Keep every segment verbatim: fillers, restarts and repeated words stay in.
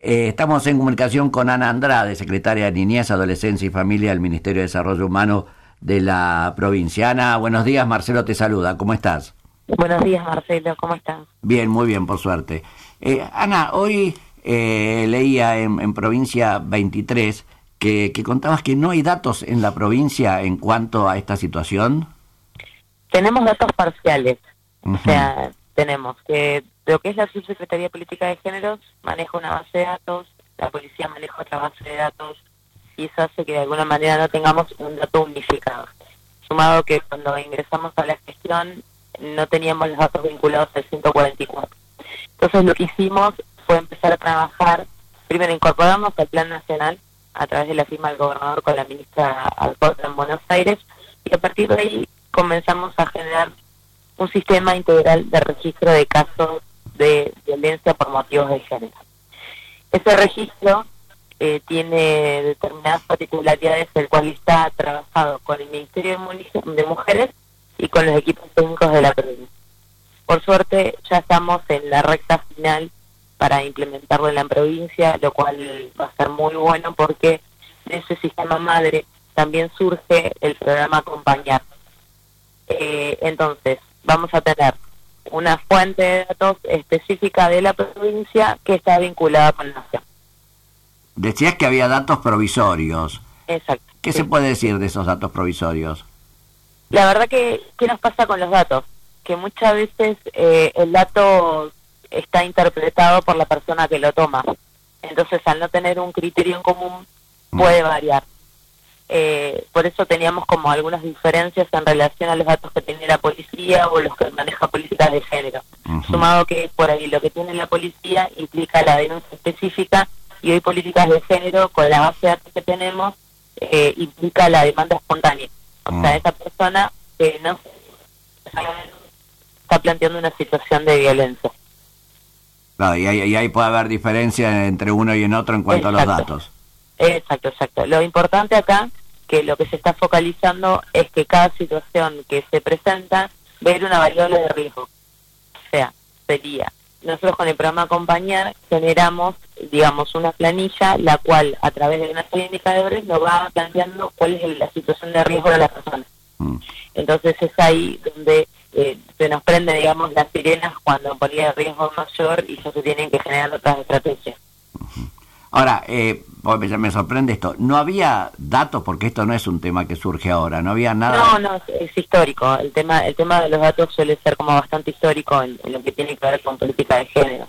Eh, estamos en comunicación con Ana Andrade, secretaria de Niñez, Adolescencia y Familia del Ministerio de Desarrollo Humano de la provincia. Ana, buenos días, Marcelo te saluda, ¿cómo estás? Buenos días, Marcelo, ¿cómo estás? Bien, muy bien, por suerte. Eh, Ana, hoy eh, leía en, en Provincia veintitrés que, que contabas que no hay datos en la provincia en cuanto a esta situación. Tenemos datos parciales, Uh-huh. o sea, tenemos que lo que es la Subsecretaría de Política de Género maneja una base de datos, la policía maneja otra base de datos, y eso hace que de alguna manera no tengamos un dato unificado. Sumado que cuando ingresamos a la gestión no teníamos los datos vinculados al ciento cuarenta y cuatro. Entonces lo que hicimos fue empezar a trabajar, primero incorporarnos al Plan Nacional a través de la firma del gobernador con la ministra Alcorta en Buenos Aires, y a partir de ahí comenzamos a generar un sistema integral de registro de casos de violencia por motivos de género. Ese registro eh, tiene determinadas particularidades, el cual está trabajado con el Ministerio de Mujeres y con los equipos técnicos de la provincia. Por suerte ya estamos en la recta final para implementarlo en la provincia, lo cual va a ser muy bueno porque de ese sistema madre también surge el programa Acompañar. Eh, entonces, vamos a tener una fuente de datos específica de la provincia que está vinculada con la nación. Decías que había datos provisorios. Exacto. ¿Qué sí. se puede decir de esos datos provisorios? La verdad que, ¿qué nos pasa con los datos? Que muchas veces eh, el dato está interpretado por la persona que lo toma. Entonces, al no tener un criterio en común, puede variar. Eh, por eso teníamos como algunas diferencias en relación a los datos que tiene la policía o los que maneja políticas de género. Uh-huh. Sumado que por ahí lo que tiene la policía implica la denuncia específica, y hoy políticas de género, con la base de datos que tenemos, eh, implica la demanda espontánea. O uh-huh. sea, esa persona que no está planteando una situación de violencia. Claro, y ahí, y ahí puede haber diferencia entre uno y en otro en cuanto exacto. a los datos. Exacto, exacto. Lo importante acá, que lo que se está focalizando es que cada situación que se presenta ver una variable de riesgo. O sea, sería, nosotros con el programa Acompañar generamos, digamos, una planilla, la cual a través de una serie de indicadores nos va planteando cuál es la situación de riesgo de la persona. Mm. Entonces es ahí donde eh, se nos prende, digamos, las sirenas cuando ponía el riesgo mayor y ya se tienen que generar otras estrategias. Uh-huh. Ahora, eh, me sorprende esto, no había datos, porque esto no es un tema que surge ahora, no había nada... No, no, es, es histórico, el tema el tema de los datos suele ser como bastante histórico en, en lo que tiene que ver con política de género.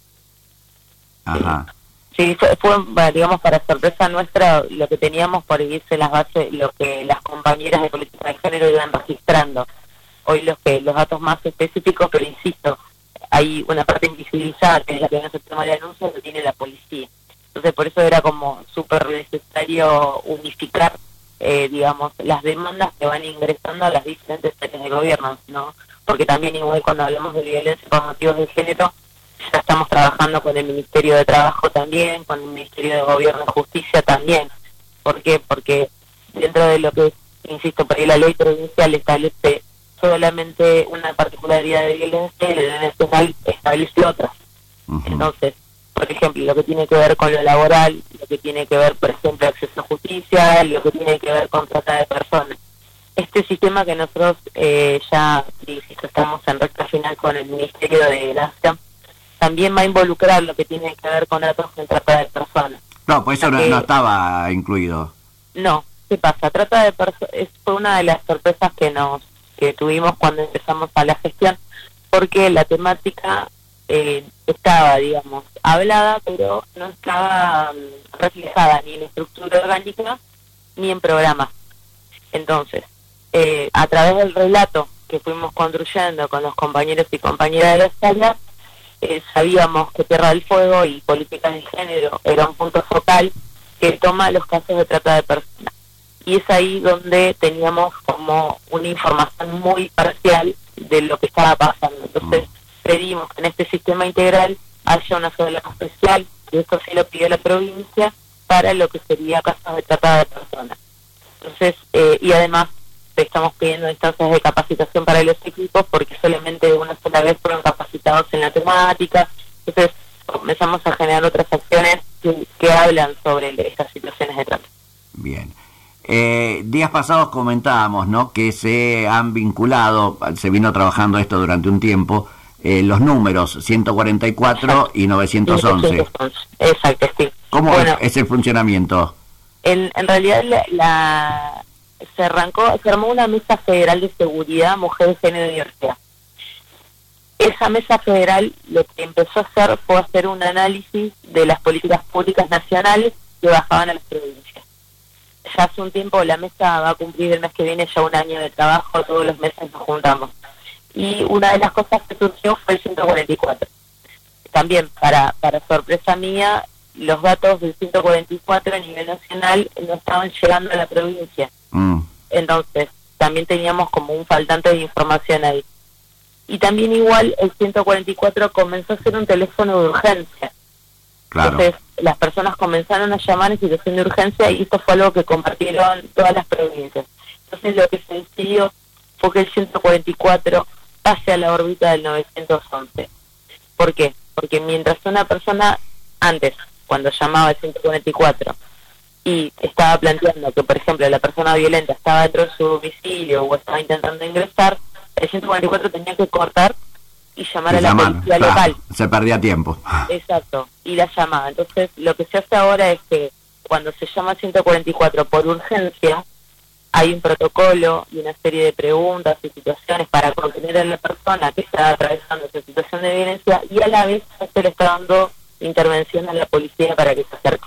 Ajá. Sí, fue, fue, digamos, para sorpresa nuestra, lo que teníamos por irse las bases, lo que las compañeras de política de género iban registrando. Hoy los que los datos más específicos, pero insisto, hay una parte invisibilizada, que es la que no se toma la denuncia, que tiene la policía. Entonces, por eso era como súper necesario unificar, eh, digamos, las demandas que van ingresando a las diferentes áreas de gobierno, ¿no? Porque también, igual, cuando hablamos de violencia por motivos de género, ya estamos trabajando con el Ministerio de Trabajo también, con el Ministerio de Gobierno y Justicia también. ¿Por qué? Porque dentro de lo que, insisto, por ahí la ley provincial establece solamente una particularidad de violencia, y la ley nacional establece otras. Uh-huh. Entonces, por ejemplo, lo que tiene que ver con lo laboral, lo que tiene que ver, por ejemplo, acceso a justicia, lo que tiene que ver con trata de personas. Este sistema que nosotros eh, ya, insisto, estamos en recta final con el Ministerio de Nación, también va a involucrar lo que tiene que ver con datos de trata de personas. No, pues eso no, no estaba incluido. No, ¿qué pasa? Trata de personas fue una de las sorpresas que nos que tuvimos cuando empezamos a la gestión, porque la temática eh, estaba, digamos, hablada, pero no estaba um, reflejada ni en estructura orgánica ni en programas. Entonces, eh, a través del relato que fuimos construyendo con los compañeros y compañeras de la sala, eh, sabíamos que Tierra del Fuego y políticas de género era un punto focal que toma los casos de trata de personas. Y es ahí donde teníamos como una información muy parcial de lo que estaba pasando. Entonces pedimos que en este sistema integral haya una sola especial, y esto sí lo pidió la provincia, para lo que sería casos de trata de personas. Entonces, eh, y además estamos pidiendo instancias de capacitación para los equipos, porque solamente una sola vez fueron capacitados en la temática. Entonces comenzamos a generar otras acciones que, que hablan sobre estas situaciones de trata. Bien. Eh, días pasados comentábamos, ¿no?, que se han vinculado, se vino trabajando esto durante un tiempo, eh, los números ciento cuarenta y cuatro Exacto. y novecientos once. Exacto, sí. ¿Cómo bueno, es, es el funcionamiento? En, en realidad la, la se arrancó, se armó una mesa federal de seguridad, mujeres, género y diversidad. Esa mesa federal lo que empezó a hacer fue hacer un análisis de las políticas públicas nacionales que bajaban a las provincias. Ya hace un tiempo la mesa va a cumplir el mes que viene ya un año de trabajo, todos los meses nos juntamos. Y una de las cosas que surgió fue el ciento cuarenta y cuatro. También, para, para sorpresa mía, los datos del ciento cuarenta y cuatro a nivel nacional no estaban llegando a la provincia. Mm. Entonces, también teníamos como un faltante de información ahí. Y también igual el ciento cuarenta y cuatro comenzó a ser un teléfono de urgencia. Claro. Entonces, las personas comenzaron a llamar en situación de urgencia y esto fue algo que compartieron todas las provincias. Entonces, lo que se decidió fue que el ciento cuarenta y cuatro pase a la órbita del novecientos once. ¿Por qué? Porque mientras una persona, antes, cuando llamaba al ciento cuarenta y cuatro y estaba planteando que, por ejemplo, la persona violenta estaba dentro de su domicilio o estaba intentando ingresar, el ciento cuarenta y cuatro tenía que cortar y llamar y a la llamar, policía claro, local. Se perdía tiempo. Exacto, y la llamaba. Entonces, lo que se hace ahora es que cuando se llama ciento cuarenta y cuatro por urgencia, hay un protocolo y una serie de preguntas y situaciones para contener a la persona que está atravesando esa situación de violencia y a la vez se le está dando intervención a la policía para que se acerque.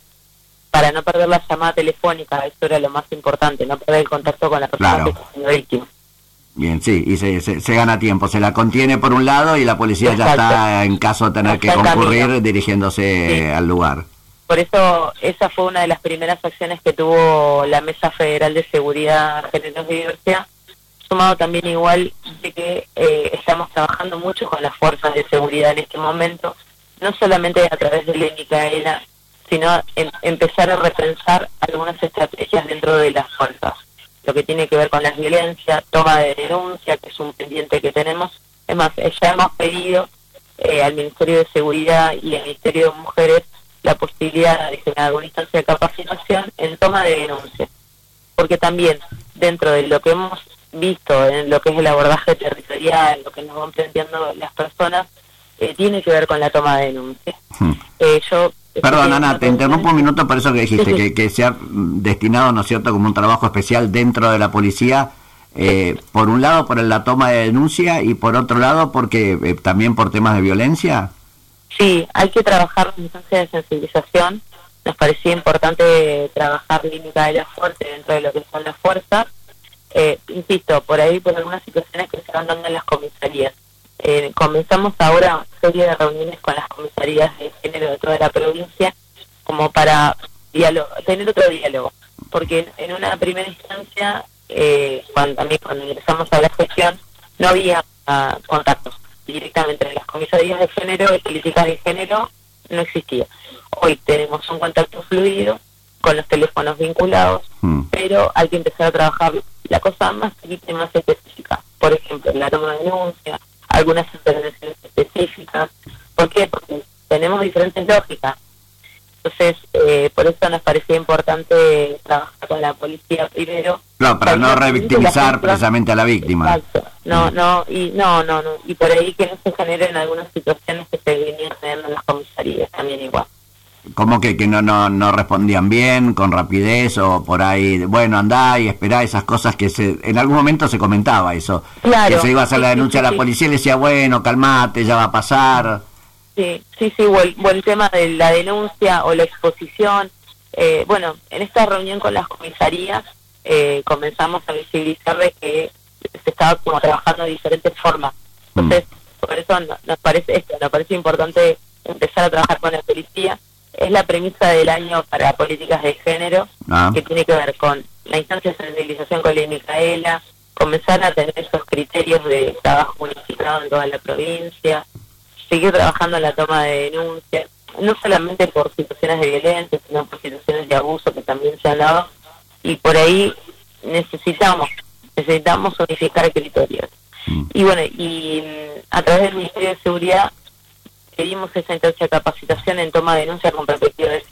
Para no perder la llamada telefónica, eso era lo más importante, no perder el contacto con la persona claro. que está siendo víctima. Bien, sí, y se, se, se gana tiempo, se la contiene por un lado y la policía Exacto. ya está, en caso de tener está que concurrir, dirigiéndose sí. al lugar. Por eso, esa fue una de las primeras acciones que tuvo la Mesa Federal de Seguridad, Géneros y Diversidad, sumado también igual de que eh, estamos trabajando mucho con las fuerzas de seguridad en este momento, no solamente a través de la Micaela, sino en, empezar a repensar algunas estrategias dentro de las fuerzas. Lo que tiene que ver con las violencias, toma de denuncia, que es un pendiente que tenemos. Es más, ya hemos pedido eh, al Ministerio de Seguridad y al Ministerio de Mujeres la posibilidad de generar alguna instancia de capacitación en toma de denuncia. Porque también, dentro de lo que hemos visto en lo que es el abordaje territorial, lo que nos van planteando las personas, eh, tiene que ver con la toma de denuncia. Hmm. Eh, yo Perdón, Ana, te interrumpo un minuto por eso que dijiste, sí, sí. Que, que se ha destinado, ¿no es cierto?, como un trabajo especial dentro de la policía, eh, por un lado por la toma de denuncia y por otro lado porque eh, también por temas de violencia. Sí, hay que trabajar en instancia de sensibilización. Nos parecía importante trabajar límite de la fuerte dentro de lo que son las fuerzas. Eh, insisto, por ahí por algunas situaciones que se van dando en las comisarías. Eh, comenzamos ahora una serie de reuniones con las comisarías de género de toda la provincia como para diálogo, tener otro diálogo, porque en una primera instancia, eh, cuando, también cuando ingresamos a la gestión, no había uh, contactos directamente entre las comisarías de género y políticas de género, no existía. Hoy tenemos un contacto fluido con los teléfonos vinculados, mm. pero hay que empezar a trabajar la cosa más chiquita y más específica. Por ejemplo, la toma de denuncia, algunas intervenciones específicas. ¿Por qué? Porque tenemos diferentes lógicas. Entonces, eh, por eso nos parecía importante trabajar con la policía primero. No, para no revictimizar precisamente a la víctima. Exacto. No, no, y no, no, no. Y por ahí que no se generen algunas situaciones que se venían teniendo en las comisarías también igual. Como que, que no, no no respondían bien, con rapidez, o por ahí, bueno, andá y esperá, esas cosas que se en algún momento se comentaba eso, claro, que se iba a hacer sí, la denuncia sí, a la sí. policía y le decía, bueno, calmate, ya va a pasar. Sí, sí, sí, o el, o el tema de la denuncia o la exposición. Eh, bueno, en esta reunión con las comisarías eh, comenzamos a visibilizarles que se estaba como trabajando de diferentes formas. Entonces, mm. por eso no, nos parece esto, nos parece importante empezar a trabajar con la policía. Es la premisa del año para políticas de género, ah. que tiene que ver con la instancia de sensibilización con la Micaela, comenzar a tener esos criterios de trabajo unificado en toda la provincia, seguir trabajando en la toma de denuncias, no solamente por situaciones de violencia, sino por situaciones de abuso que también se han dado, y por ahí necesitamos, necesitamos unificar criterios. Mm. Y bueno, y a través del Ministerio de Seguridad pedimos esa instancia de capacitación en toma de denuncia con perspectiva de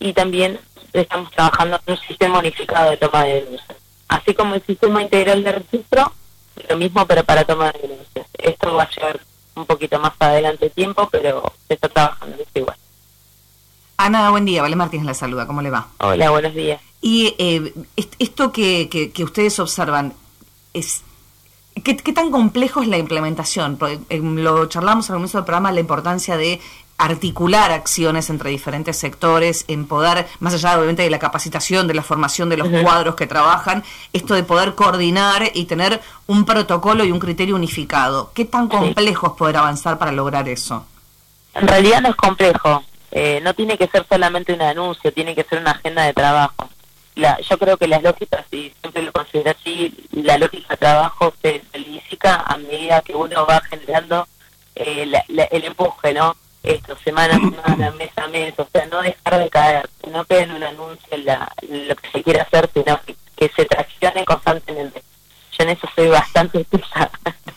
y también estamos trabajando en un sistema unificado de toma de denuncias. Así como el sistema integral de registro, lo mismo pero para toma de denuncias. Esto va a llevar un poquito más adelante tiempo, pero se está trabajando en esto igual. Ana, buen día. Vale Martínez la saluda. ¿Cómo le va? Hola, buenos días. Y eh, esto que, que, que ustedes observan, es ¿qué, ¿qué tan complejo es la implementación? Porque, eh, lo charlamos al comienzo del programa, la importancia de articular acciones entre diferentes sectores, en poder, más allá obviamente de la capacitación, de la formación de los uh-huh. cuadros que trabajan, esto de poder coordinar y tener un protocolo y un criterio unificado. ¿Qué tan complejo sí. es poder avanzar para lograr eso? En realidad no es complejo, eh, no tiene que ser solamente un anuncio, tiene que ser una agenda de trabajo. La, yo creo que las lógicas, y siempre lo considero así, la lógica de trabajo se solidifica a medida que uno va generando eh, la, la, el empuje, ¿no? Esto, semana a semana, mes a mes, o sea, no dejar de caer, no que en un anuncio la, lo que se quiere hacer, sino que, que se traccione constantemente. Yo en eso soy bastante pesada,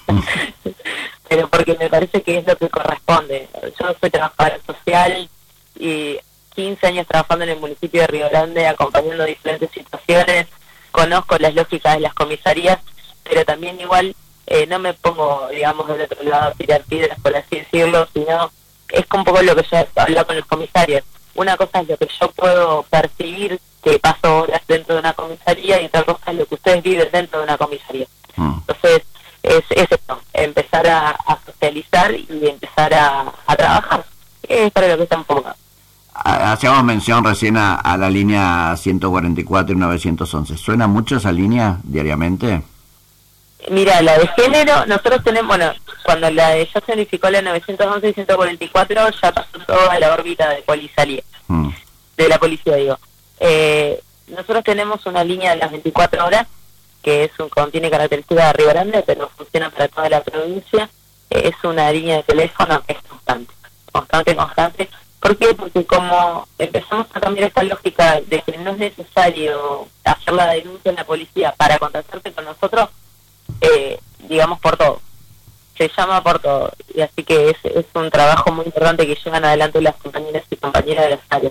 pero porque me parece que es lo que corresponde. Yo soy trabajadora social y quince años trabajando en el municipio de Río Grande, acompañando diferentes situaciones, conozco las lógicas de las comisarías, pero también igual eh, no me pongo, digamos, del otro lado a tirar piedras, por así decirlo, sino es un poco lo que yo hablo con los comisarios. Una cosa es lo que yo puedo percibir que paso horas dentro de una comisaría y otra cosa es lo que ustedes viven dentro de una comisaría. Mm. Entonces, es, es esto, empezar a, a socializar y empezar a, a trabajar. Es para lo que están pongados. Hacíamos mención recién a, a la línea ciento cuarenta y cuatro y novecientos once. ¿Suena mucho esa línea diariamente? Mira, la de género, nosotros tenemos, bueno, cuando la de ya se unificó la novecientos once y ciento cuarenta y cuatro, ya pasó toda la órbita de polisalía, mm. de la policía, digo. Eh, nosotros tenemos una línea de las veinticuatro horas, que es un, contiene características de Río Grande, pero funciona para toda la provincia. Eh, es una línea de teléfono que es constante, constante, constante. ¿Por qué? Porque como empezamos a cambiar esta lógica de que no es necesario hacer la denuncia en la policía para contactarte con nosotros, eh, digamos por todo, se llama por todo, y así que es, es un trabajo muy importante que llevan adelante las compañeras y compañeras de las áreas.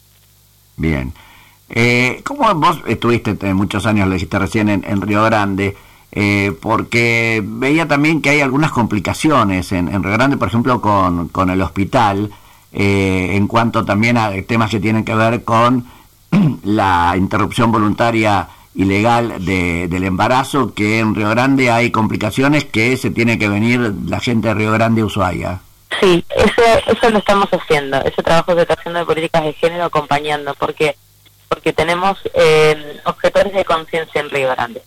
Bien, eh, ¿cómo vos estuviste muchos años, le dijiste recién, en, en Río Grande? Eh, porque veía también que hay algunas complicaciones en, en Río Grande, por ejemplo, con, con el hospital, eh, en cuanto también a temas que tienen que ver con la interrupción voluntaria ilegal de, del embarazo, que en Río Grande hay complicaciones que se tiene que venir la gente de Río Grande a Ushuaia. Sí, eso, eso lo estamos haciendo, ese trabajo se está haciendo de políticas de género acompañando, porque porque tenemos eh, objetores de conciencia en Río Grande.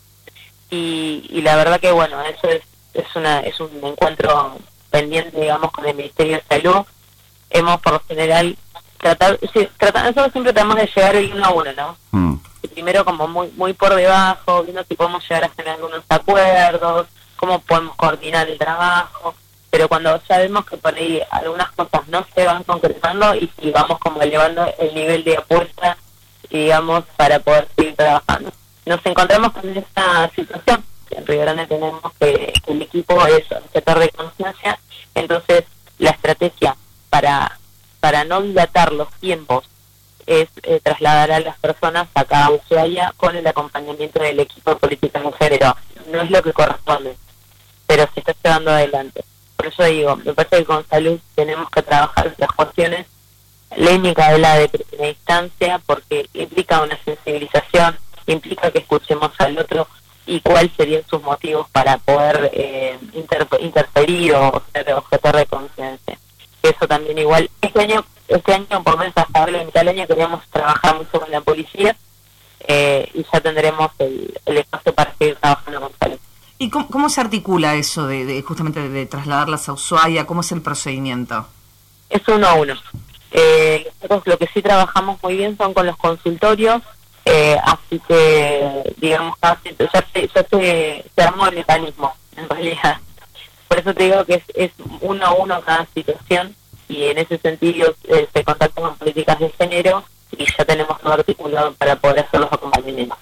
Y, y la verdad que bueno, eso es, es, una, es un encuentro pendiente, digamos, con el Ministerio de Salud. Hemos por lo general tratado, sí, tratado, nosotros siempre tratamos de llegar el uno a uno, ¿no? Mm. Primero como muy muy por debajo, viendo si podemos llegar a generar algunos acuerdos, cómo podemos coordinar el trabajo, pero cuando sabemos que por ahí algunas cosas no se van concretando y si vamos como elevando el nivel de apuesta, digamos, para poder seguir trabajando. Nos encontramos con esta situación, en Río Grande tenemos que, que el equipo es objetor de conciencia, entonces la estrategia para, para no dilatar los tiempos es eh, trasladar a las personas acá a Ushuaia con el acompañamiento del equipo de políticas de género. No es lo que corresponde, pero se está llevando adelante. Por eso digo, me parece que con salud tenemos que trabajar estas cuestiones. Ley Micaela de primera instancia, porque implica una sensibilización, implica que escuchemos al otro y cuáles serían sus motivos para poder eh, inter interferir o ser objetor de conciencia. Eso también igual, este año, este año por menos hasta ahora, en mitad del año queríamos trabajar mucho con la policía eh, y ya tendremos el, el espacio para seguir trabajando con salud. ¿Y cómo, cómo se articula eso de, de justamente de, de trasladarlas a Ushuaia? ¿Cómo es el procedimiento? Es uno a uno. Eh, nosotros lo que sí trabajamos muy bien son con los consultorios, eh, así que digamos casi, ya, se, ya se, se armó el mecanismo en realidad. Por eso te digo que es, es uno a uno cada situación y en ese sentido eh, se contacta con políticas de género y ya tenemos todo articulado para poder hacer los acompañamientos.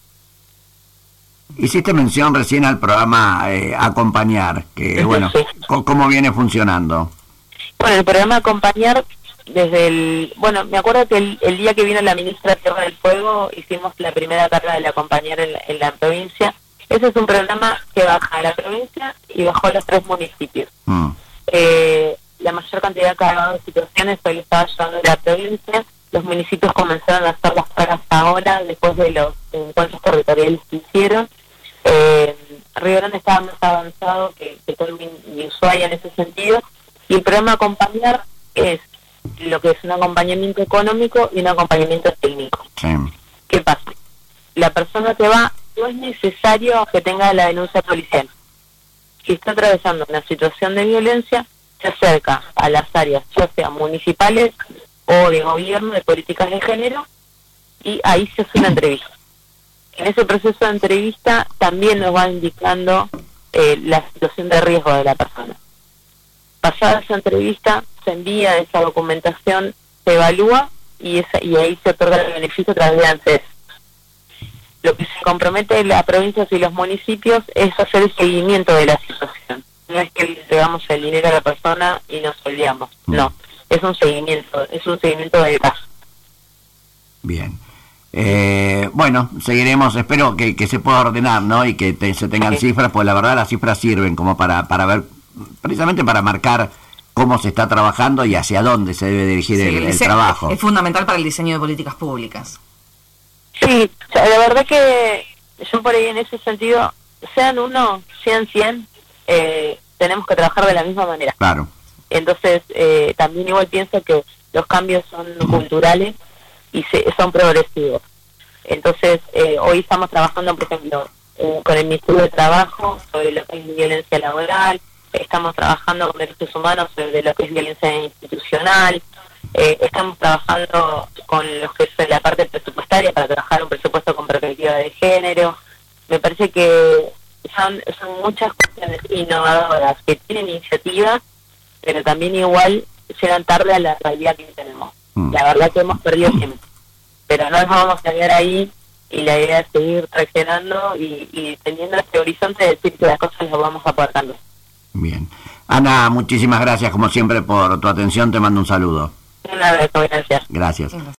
Hiciste mención recién al programa eh, Acompañar, que bueno, sí. ¿Cómo viene funcionando? Bueno, el programa Acompañar desde el, bueno, me acuerdo que el, el día que vino la ministra Tierra del Fuego hicimos la primera carga de la compañera en la, en la provincia. Ese es un programa que baja a la provincia y bajó a los tres municipios. Mm. Eh, la mayor cantidad de situaciones hoy lo estaba llevando a la provincia. Los municipios comenzaron a hacer las cargas ahora, después de los encuentros territoriales que hicieron. Eh, Río Grande estaba más avanzado que, que Colvin y Ushuaia en ese sentido. Y el programa Acompañar es lo que es un acompañamiento económico y un acompañamiento técnico. Sí. ¿Qué pasa? La persona que va, no es necesario que tenga la denuncia policial. Si está atravesando una situación de violencia, se acerca a las áreas, ya sea municipales o de gobierno, de políticas de género, y ahí se hace una entrevista. En ese proceso de entrevista también nos va indicando eh, la situación de riesgo de la persona. Pasada esa entrevista, se envía esa documentación, se evalúa y, esa, y ahí se otorga el beneficio a través de ANSES. Lo que se compromete las provincias y los municipios es hacer el seguimiento de la situación. No es que le entregamos el dinero a la persona y nos olvidamos. No, es un seguimiento, es un seguimiento del caso. Bien. Eh, bueno, seguiremos, espero que, que se pueda ordenar, ¿no? Y que te, se tengan sí. cifras, pues la verdad las cifras sirven como para, para ver, precisamente para marcar cómo se está trabajando y hacia dónde se debe dirigir sí, el, el trabajo. Es fundamental para el diseño de políticas públicas. Sí, la verdad que yo por ahí en ese sentido, sean uno, sean cien, eh, tenemos que trabajar de la misma manera. Claro. Entonces, eh, también igual pienso que los cambios son culturales y se, son progresivos. Entonces, eh, hoy estamos trabajando, por ejemplo, eh, con el Ministerio de Trabajo sobre lo que es violencia laboral, estamos trabajando con derechos humanos sobre lo que es violencia institucional, eh, estamos trabajando con lo que es la parte presupuestaria para trabajar un presupuesto con perspectiva de género. Me parece que son, son muchas cuestiones innovadoras que tienen iniciativas, pero también igual llegan tarde a la realidad que tenemos. Mm. La verdad que hemos perdido tiempo, pero no nos vamos a quedar ahí y la idea es seguir traccionando y, y teniendo este horizonte de decir que las cosas las vamos aportando. Bien. Ana, muchísimas gracias como siempre por tu atención, te mando un saludo. Un abrazo, gracias. Gracias.